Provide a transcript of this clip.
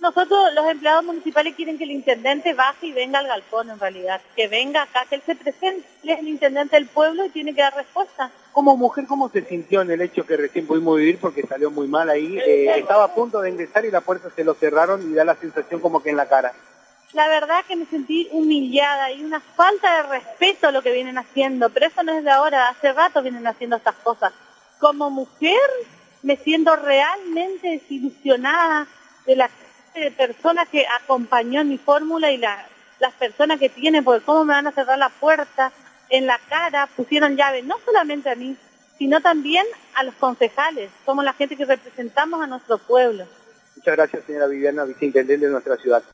Nosotros, los empleados municipales, quieren que el intendente baje y venga al galpón, en realidad. Que venga acá, que él se presente. Él es el intendente del pueblo y tiene que dar respuesta. Como mujer, ¿cómo se sintió en el hecho que recién pudimos vivir porque salió muy mal ahí? Estaba a punto de ingresar y la puerta se lo cerraron y da la sensación como que en la cara. La verdad que me sentí humillada y una falta de respeto a lo que vienen haciendo, pero eso no es de ahora, hace rato vienen haciendo estas cosas. Como mujer me siento realmente desilusionada de la persona que acompañó en mi fórmula y las personas que tienen, porque cómo me van a cerrar la puerta en la cara, pusieron llave no solamente a mí, sino también a los concejales, somos la gente que representamos a nuestro pueblo. Muchas gracias, señora Viviana, viceintendente de nuestra ciudad.